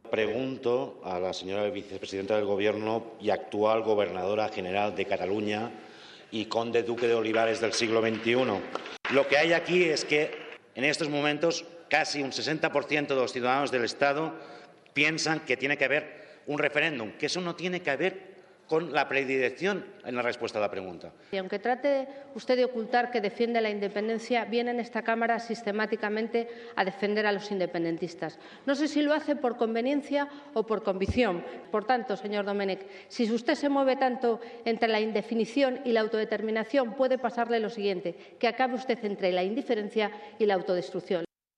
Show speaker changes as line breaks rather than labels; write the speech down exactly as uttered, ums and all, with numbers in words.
Pregunto a la señora vicepresidenta del Gobierno y actual gobernadora general de Cataluña y conde duque de Olivares del siglo veintiuno. Lo que hay aquí es que en estos momentos casi un sesenta por ciento de los ciudadanos del Estado piensan que tiene que haber un referéndum, que eso no tiene que ver con la predilección en la respuesta a la pregunta.
Y aunque trate usted de ocultar que defiende la independencia, viene en esta Cámara sistemáticamente a defender a los independentistas. No sé si lo hace por conveniencia o por convicción. Por tanto, señor Domènech, si usted se mueve tanto entre la indefinición y la autodeterminación, puede pasarle lo siguiente, que acabe usted entre la indiferencia y la autodestrucción.